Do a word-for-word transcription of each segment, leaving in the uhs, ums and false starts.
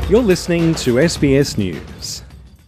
You're listening to S B S News.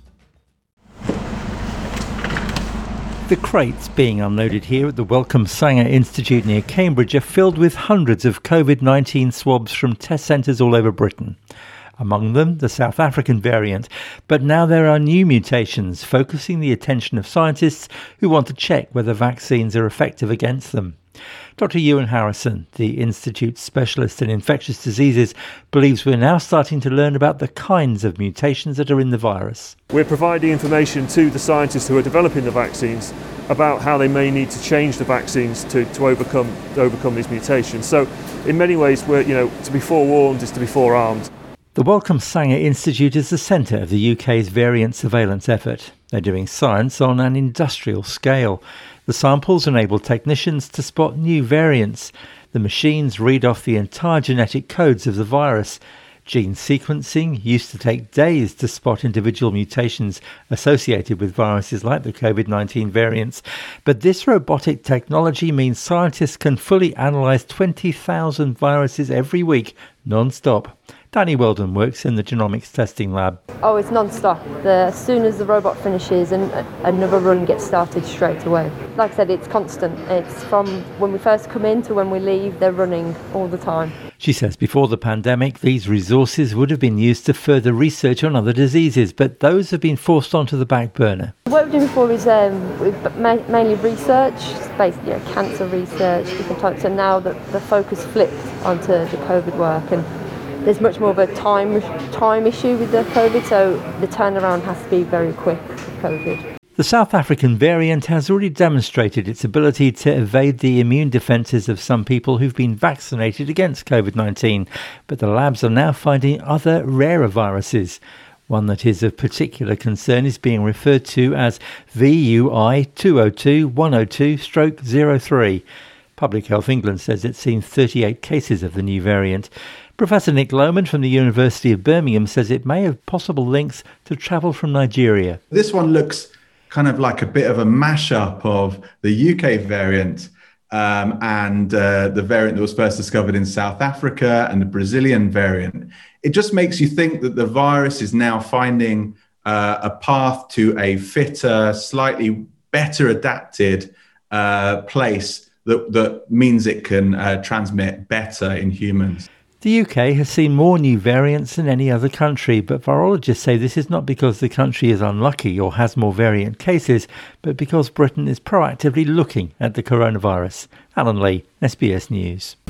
The crates being unloaded here at the Wellcome Sanger Institute near Cambridge are filled with hundreds of COVID nineteen swabs from test centres all over Britain. Among them, the South African variant. But now there are new mutations focusing the attention of scientists who want to check whether vaccines are effective against them. Doctor Ewan Harrison, the Institute's specialist in infectious diseases, believes we're now starting to learn about the kinds of mutations that are in the virus. We're providing information to the scientists who are developing the vaccines about how they may need to change the vaccines to, to overcome to overcome these mutations. So in many ways, we're, you know, to be forewarned is to be forearmed. The Wellcome Sanger Institute is the centre of the U K's variant surveillance effort. They're doing science on an industrial scale. The samples enable technicians to spot new variants. The machines read off the entire genetic codes of the virus. Gene sequencing used to take days to spot individual mutations associated with viruses like the COVID nineteen variants. But this robotic technology means scientists can fully analyse twenty thousand viruses every week, non-stop. Danny Weldon works in the genomics testing lab. Oh, it's non-stop. The, as soon as the robot finishes, and another run gets started straight away. Like I said, it's constant. It's from when we first come in to when we leave, they're running all the time. She says before the pandemic, these resources would have been used to further research on other diseases, but those have been forced onto the back burner. What we've done before is um, we've ma- mainly research, basically you know, cancer research, different types, and now the, the focus flipped onto the COVID work. And there's much more of a time time issue with the COVID, so the turnaround has to be very quick with COVID. The South African variant has already demonstrated its ability to evade the immune defences of some people who've been vaccinated against COVID nineteen, but the labs are now finding other rarer viruses. One that is of particular concern is being referred to as V U I two oh two one oh two dash oh three. Public Health England says it's seen thirty-eight cases of the new variant. Professor Nick Lohman from the University of Birmingham says it may have possible links to travel from Nigeria. This one looks kind of like a bit of a mashup of the U K variant um, and uh, the variant that was first discovered in South Africa and the Brazilian variant. It just makes you think that the virus is now finding uh, a path to a fitter, slightly better adapted uh, place that, that means it can uh, transmit better in humans. The U K has seen more new variants than any other country, but virologists say this is not because the country is unlucky or has more variant cases, but because Britain is proactively looking at the coronavirus. Alan Lee, S B S News.